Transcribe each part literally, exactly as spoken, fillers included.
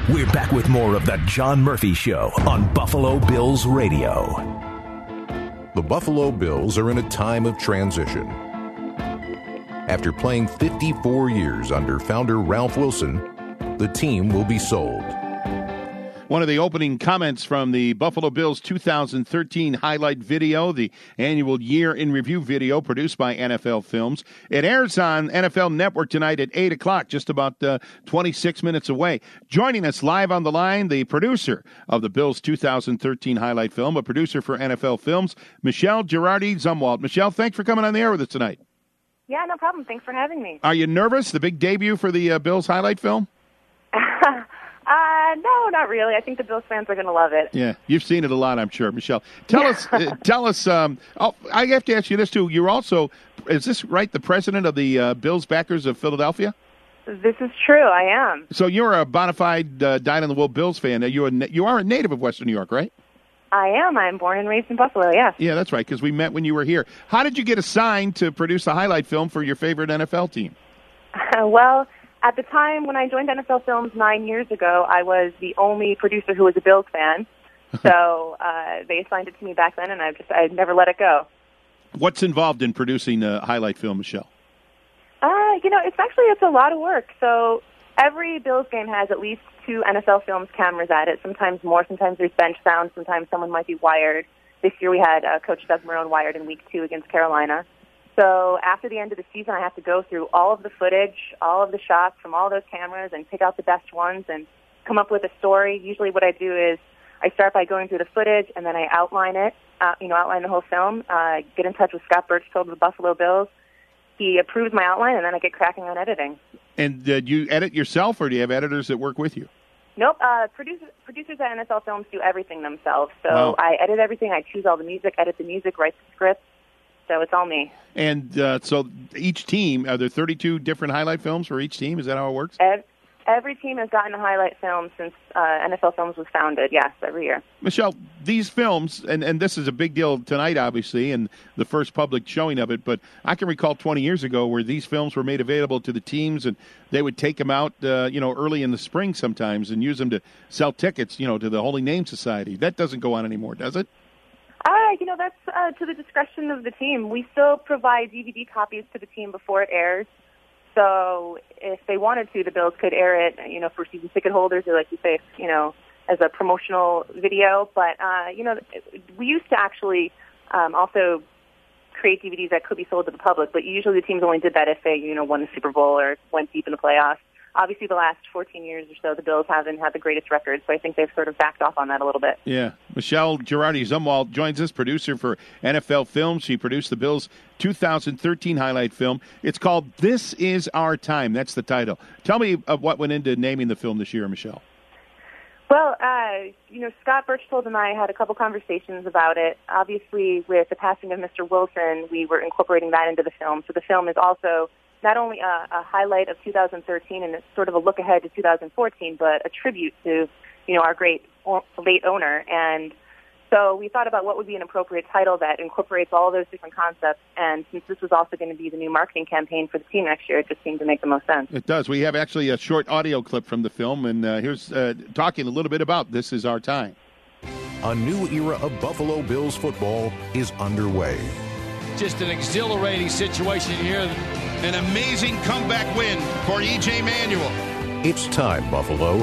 We're back with more of the John Murphy Show on Buffalo Bills Radio. The Buffalo Bills are in a time of transition. After playing fifty-four years under founder Ralph Wilson, the team will be sold. One of the opening comments from the Buffalo Bills two thousand thirteen highlight video, the annual Year in Review video produced by N F L Films. It airs on N F L Network tonight at eight o'clock, just about uh, twenty-six minutes away. Joining us live on the line, the producer of the Bills two thousand thirteen highlight film, a producer for N F L Films, Michelle Girardi-Zumwalt. Michelle, thanks for coming on the air with us tonight. Yeah, no problem. Thanks for having me. Are you nervous? The big debut for the uh, Bills highlight film? Uh, no, not really. I think the Bills fans are going to love it. Yeah, you've seen it a lot, I'm sure. Michelle, tell us, uh, tell us, um, oh, I have to ask you this, too. You're also, is this right, the president of the uh, Bills backers of Philadelphia? This is true, I am. So you're a bona fide, uh, dyed-in-the-wool Bills fan. You're a, you are a native of Western New York, right? I am. I'm born and raised in Buffalo, yes. Yeah, that's right, because we met when you were here. How did you get assigned to produce a highlight film for your favorite N F L team? Uh, well... At the time when I joined N F L Films nine years ago, I was the only producer who was a Bills fan. So uh, they assigned it to me back then, and I just I never let it go. What's involved in producing a highlight film, Michelle? Uh, you know, it's actually it's a lot of work. So every Bills game has at least two N F L Films cameras at it. Sometimes more. Sometimes there's bench sound. Sometimes someone might be wired. This year we had uh, Coach Doug Marrone wired in week two against Carolina. So after the end of the season, I have to go through all of the footage, all of the shots from all those cameras and pick out the best ones and come up with a story. Usually what I do is I start by going through the footage and then I outline it, uh, you know, outline the whole film, uh, get in touch with Scott Birchfield of the Buffalo Bills. He approves my outline and then I get cracking on editing. And uh, do you edit yourself or do you have editors that work with you? Nope. Uh, producers, producers at N F L Films do everything themselves. So wow. I edit everything. I choose all the music, edit the music, write the script. So it's all me. And uh, so each team, are there thirty-two different highlight films for each team? Is that how it works? Every, every team has gotten a highlight film since uh, N F L Films was founded, yes, every year. Michelle, these films, and, and this is a big deal tonight, obviously, and the first public showing of it, but I can recall twenty years ago where these films were made available to the teams, and they would take them out, uh, you know, early in the spring sometimes and use them to sell tickets, you know, to the Holy Name Society. That doesn't go on anymore, does it? Uh, you know, that's uh, to the discretion of the team. We still provide D V D copies to the team before it airs. So if they wanted to, the Bills could air it, you know, for season ticket holders or, like you say, you know, as a promotional video. But, uh, you know, we used to actually um, also create D V Ds that could be sold to the public, but usually the teams only did that if they, you know, won the Super Bowl or went deep in the playoffs. Obviously, the last fourteen years or so, the Bills haven't had the greatest record, so I think they've sort of backed off on that a little bit. Yeah. Michelle Girardi-Zumwalt joins us, producer for N F L Films. She produced the Bills' two thousand thirteen highlight film. It's called This Is Our Time. That's the title. Tell me of what went into naming the film this year, Michelle. Well, uh, you know, Scott Birchfield and I had a couple conversations about it. Obviously, with the passing of Mister Wilson, we were incorporating that into the film. So the film is also not only a, a highlight of two thousand thirteen and it's sort of a look ahead to two thousand fourteen, but a tribute to, you know, our great o- late owner. And so we thought about what would be an appropriate title that incorporates all of those different concepts. And since this was also going to be the new marketing campaign for the team next year, it just seemed to make the most sense. It does. We have actually a short audio clip from the film, and uh, here's uh, talking a little bit about This Is Our Time. A new era of Buffalo Bills football is underway. Just an exhilarating situation here. An amazing comeback win for E J Manuel. It's time, Buffalo.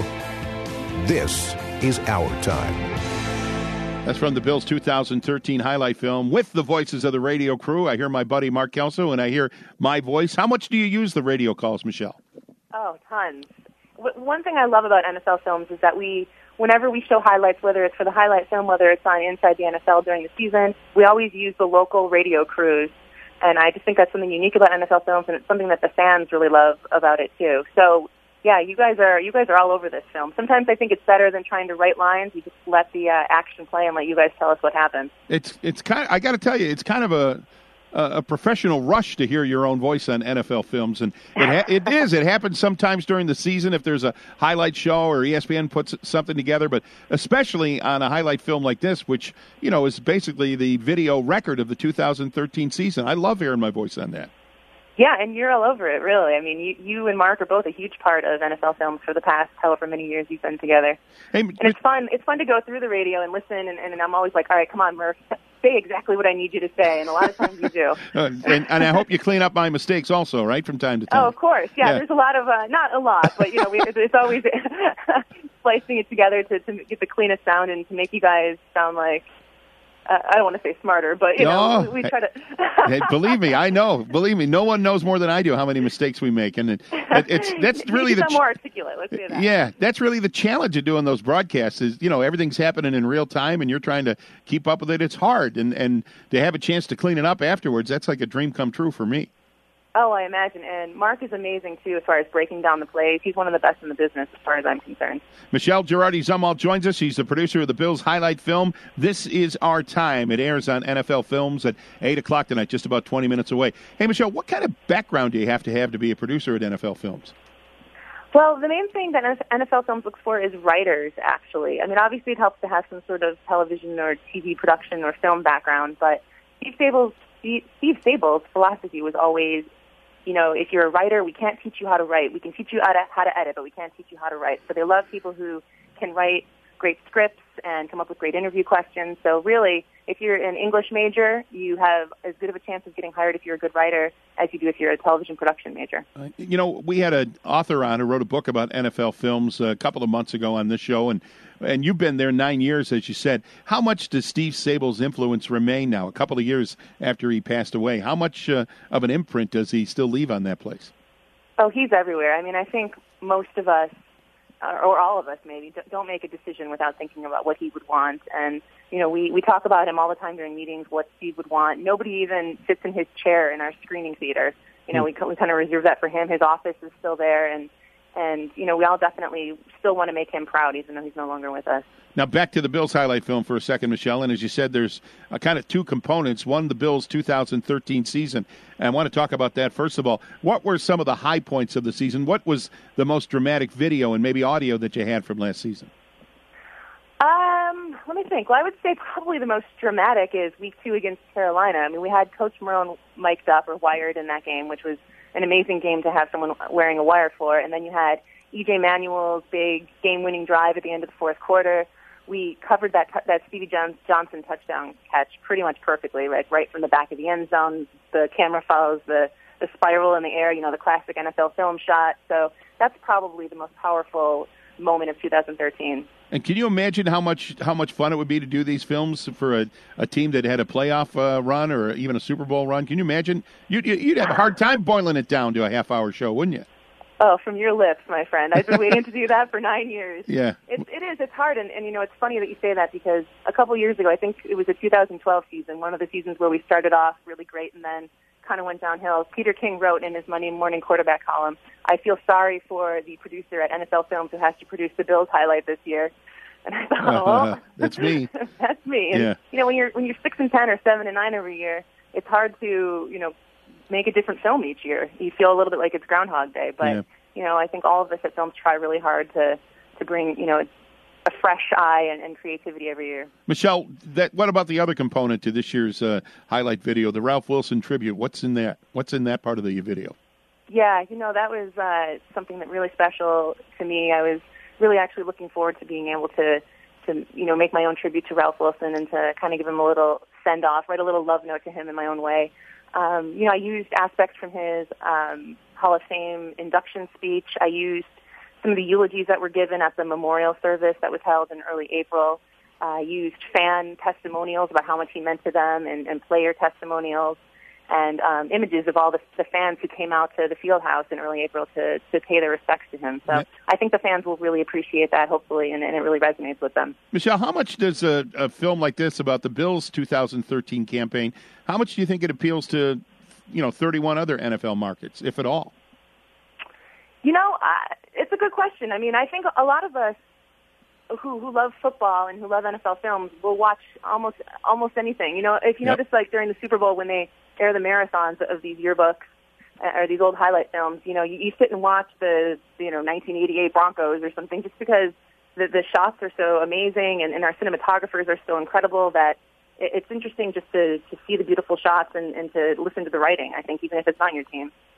This is our time. That's from the Bills' two thousand thirteen highlight film with the voices of the radio crew. I hear my buddy Mark Kelso, and I hear my voice. How much do you use the radio calls, Michelle? Oh, tons. W- one thing I love about N F L Films is that we, whenever we show highlights, whether it's for the highlight film, whether it's on Inside the N F L during the season, we always use the local radio crews. And I just think that's something unique about N F L Films, and it's something that the fans really love about it too. So, yeah, you guys are you guys are all over this film. Sometimes I think it's better than trying to write lines. You just let the uh, action play and let you guys tell us what happened. It's it's kind of, I got to tell you, it's kind of a a professional rush to hear your own voice on N F L Films, and it ha- it is. It happens sometimes during the season if there's a highlight show or E S P N puts something together, but especially on a highlight film like this, which, you know, is basically the video record of the two thousand thirteen season. I love hearing my voice on that. Yeah, and you're all over it, really. I mean, you, you and Mark are both a huge part of N F L Films for the past however many years you've been together. Hey, and it's fun. It's fun to go through the radio and listen, and, and I'm always like, all right, come on, Murph, say exactly what I need you to say, and a lot of times you do. uh, and, and I hope you clean up my mistakes also, right, from time to time. Oh, of course. Yeah, yeah. There's a lot of, uh, not a lot, but, you know, we, it's always splicing it together to, to get the cleanest sound and to make you guys sound like, Uh, I don't want to say smarter, but, you know, no. we, we try to... Hey, believe me, I know. Believe me, no one knows more than I do how many mistakes we make. And it, it, it's that's really the... ch- more articulate, let's say that. Yeah, that's really the challenge of doing those broadcasts is, you know, everything's happening in real time and you're trying to keep up with it. It's hard. And, and to have a chance to clean it up afterwards, that's like a dream come true for me. Oh, I imagine. And Mark is amazing, too, as far as breaking down the plays. He's one of the best in the business, as far as I'm concerned. Michelle Girardi-Zumwalt joins us. She's the producer of the Bills highlight film, This Is Our Time. It airs on N F L Films at eight o'clock tonight, just about twenty minutes away. Hey, Michelle, what kind of background do you have to have to be a producer at N F L Films? Well, the main thing that N F L Films looks for is writers, actually. I mean, obviously it helps to have some sort of television or T V production or film background, but Steve Sable's, Steve Sable's philosophy was always, you know, if you're a writer, we can't teach you how to write. We can teach you how to, how to edit, but we can't teach you how to write. So they love people who can write great scripts and come up with great interview questions. So really, if you're an English major, you have as good of a chance of getting hired if you're a good writer as you do if you're a television production major. Uh, you know, we had an author on who wrote a book about N F L Films a couple of months ago on this show, and and you've been there nine years, as you said. How much does Steve Sable's influence remain now, a couple of years after he passed away? How much uh, of an imprint does he still leave on that place? Oh, he's everywhere. I mean, I think most of us, or all of us maybe, don't make a decision without thinking about what he would want. And, you know, we, we talk about him all the time during meetings, what Steve would want. Nobody even sits in his chair in our screening theater. You know, we, we kind of reserve that for him. His office is still there, and And, you know, we all definitely still want to make him proud, even though he's no longer with us. Now, back to the Bills highlight film for a second, Michelle. And as you said, there's a kind of two components. One, the Bills' two thousand thirteen season. And I want to talk about that. First of all, what were some of the high points of the season? What was the most dramatic video and maybe audio that you had from last season? Um, let me think. Well, I would say probably the most dramatic is week two against Carolina. I mean, we had Coach Marone mic'd up or wired in that game, which was an amazing game to have someone wearing a wire for. And then you had E J Manuel's big game-winning drive at the end of the fourth quarter. We covered that that Stevie Jones Johnson touchdown catch pretty much perfectly, like right from the back of the end zone. The camera follows the, the spiral in the air, you know, the classic N F L film shot. So that's probably the most powerful moment of two thousand thirteen. And can you imagine how much how much fun it would be to do these films for a, a team that had a playoff uh, run or even a Super Bowl run? Can you imagine? You'd, you'd have a hard time boiling it down to a half-hour show, wouldn't you? Oh, from your lips, my friend. I've been waiting to do that for nine years. Yeah. It, it is. It's hard. And, and, you know, it's funny that you say that because a couple years ago, I think it was the two thousand twelve season, one of the seasons where we started off really great and then kind of went downhill. Peter King wrote in his Monday morning quarterback column, I feel sorry for the producer at N F L Films who has to produce the Bills highlight this year. And I thought, uh, well, that's me. That's me. And, yeah. you know, when you're when you're six and ten or seven and nine every year, it's hard to, you know, make a different film each year. You feel a little bit like it's Groundhog Day. But, yeah. you know, I think all of us at Films try really hard to, to bring, you know, a fresh eye and, and creativity every year. Michelle, that what about the other component to this year's uh, highlight video, the Ralph Wilson tribute? What's in that? What's in that part of the video? Yeah, you know, that was uh, something that really special to me. I was really actually looking forward to being able to, to you know, make my own tribute to Ralph Wilson and to kind of give him a little send-off, write a little love note to him in my own way. Um, you know, I used aspects from his um, Hall of Fame induction speech. I used some of the eulogies that were given at the memorial service that was held in early April. I uh, used fan testimonials about how much he meant to them and, and player testimonials and um, images of all the, the fans who came out to the field house in early April to, to pay their respects to him. So yeah. I think the fans will really appreciate that, hopefully, and, and it really resonates with them. Michelle, how much does a, a film like this about the Bills' two thousand thirteen campaign, how much do you think it appeals to, you know, thirty-one other N F L markets, if at all? You know, uh, it's a good question. I mean, I think a lot of us who who love football and who love N F L films will watch almost almost anything. You know, if you yep. notice, like during the Super Bowl when they air the marathons of these yearbooks or these old highlight films, you know, you, you sit and watch the, you know, nineteen eighty-eight Broncos or something just because the, the shots are so amazing and, and our cinematographers are so incredible that it, it's interesting just to, to see the beautiful shots and, and to listen to the writing, I think, even if it's not your team.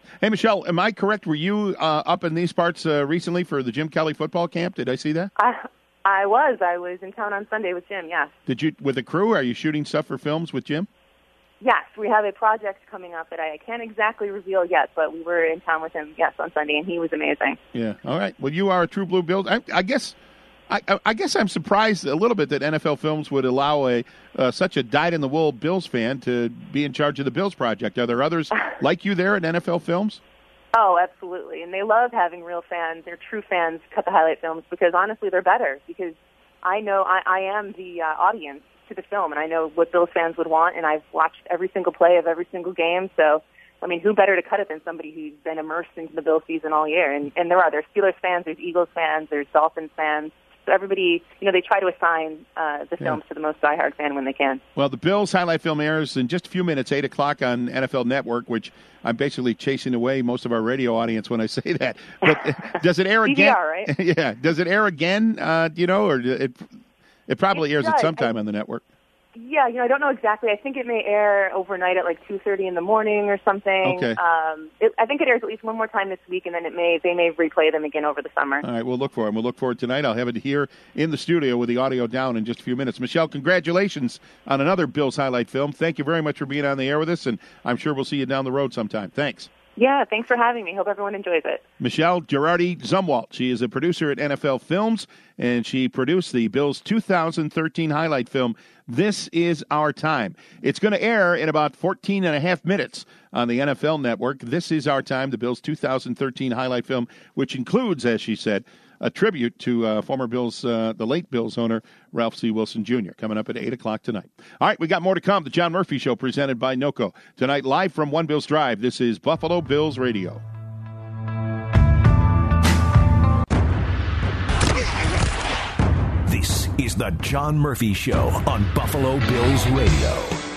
Hey, Michelle, am I correct? Were you uh, up in these parts uh, recently for the Jim Kelly football camp? Did I see that? I I was. I was in town on Sunday with Jim, yes. Did you, with the crew, are you shooting stuff for films with Jim? Yes, we have a project coming up that I can't exactly reveal yet, but we were in town with him, yes, on Sunday, and he was amazing. Yeah, all right. Well, you are a true blue Bills. I, I guess I, I guess I'm surprised a little bit that N F L Films would allow a uh, such a dyed-in-the-wool Bills fan to be in charge of the Bills project. Are there others like you there at N F L Films? Oh, absolutely. And they love having real fans, they're true fans, cut the highlight films, because honestly they're better, because I know I, I am the uh, audience to the film, and I know what Bills fans would want, and I've watched every single play of every single game, so I mean, who better to cut it than somebody who's been immersed into the Bills season all year? And, and there are. There's Steelers fans, there's Eagles fans, there's Dolphins fans. So everybody, you know, they try to assign uh, the films yeah. to the most diehard fan when they can. Well, the Bills highlight film airs in just a few minutes, eight o'clock on N F L Network, which I'm basically chasing away most of our radio audience when I say that. But does it air again? D V R, right? Yeah. Does it air again, uh, do you know, or it, it probably it airs does. at some time I, on the network? Yeah, you know, I don't know exactly. I think it may air overnight at like two thirty in the morning or something. Okay. Um, it, I think it airs at least one more time this week, and then it may they may replay them again over the summer. All right, we'll look for it. We'll look for it tonight. I'll have it here in the studio with the audio down in just a few minutes. Michelle, congratulations on another Bills highlight film. Thank you very much for being on the air with us, and I'm sure we'll see you down the road sometime. Thanks. Yeah, thanks for having me. Hope everyone enjoys it. Michelle Girardi-Zumwalt. She is a producer at N F L Films, and she produced the Bills' two thousand thirteen highlight film, This Is Our Time. It's going to air in about fourteen and a half minutes on the N F L Network. This Is Our Time, the Bills' two thousand thirteen highlight film, which includes, as she said, a tribute to uh, former Bills, uh, the late Bills owner, Ralph C. Wilson Junior, coming up at eight o'clock tonight. All right, we got more to come. The John Murphy Show presented by NOCO. Tonight, live from One Bills Drive, this is Buffalo Bills Radio. This is the John Murphy Show on Buffalo Bills Radio.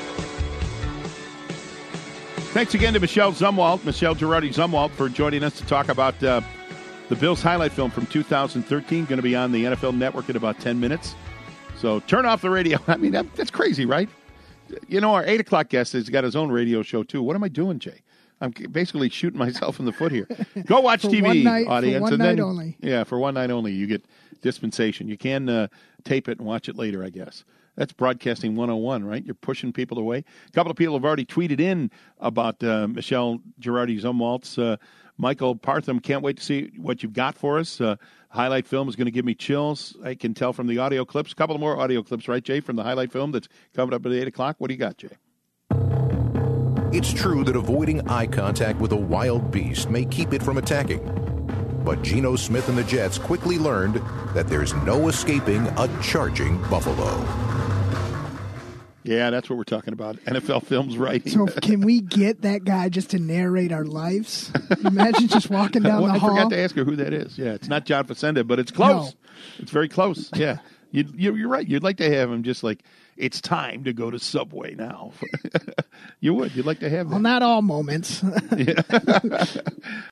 Thanks again to Michelle Zumwalt, Michelle Girardi-Zumwalt, for joining us to talk about uh, the Bills highlight film from two thousand thirteen, going to be on the N F L Network in about ten minutes. So turn off the radio. I mean, that, that's crazy, right? You know, our eight o'clock guest has got his own radio show, too. What am I doing, Jay? I'm basically shooting myself in the foot here. Go watch T V, one night, audience. For one and night then, only. Yeah, for one night only. You get dispensation. You can uh, tape it and watch it later, I guess. That's broadcasting one oh one, right? You're pushing people away. A couple of people have already tweeted in about uh, Michelle Girardi-Zumwalt's uh, Michael Partham, can't wait to see what you've got for us. Uh, highlight film is going to give me chills. I can tell from the audio clips. A couple of more audio clips, right, Jay, from the highlight film that's coming up at eight o'clock. What do you got, Jay? It's true that avoiding eye contact with a wild beast may keep it from attacking. But Geno Smith and the Jets quickly learned that there's no escaping a charging buffalo. Yeah, that's what we're talking about. N F L Films, right? So can we get that guy just to narrate our lives? Imagine just walking down well, the I hall. I forgot to ask her who that is. Yeah, it's not John Facenda, but it's close. No. It's very close. Yeah, you, you, you're right. You'd like to have him just like, it's time to go to Subway now. You would. You'd like to have that. Well, not all moments. Yeah.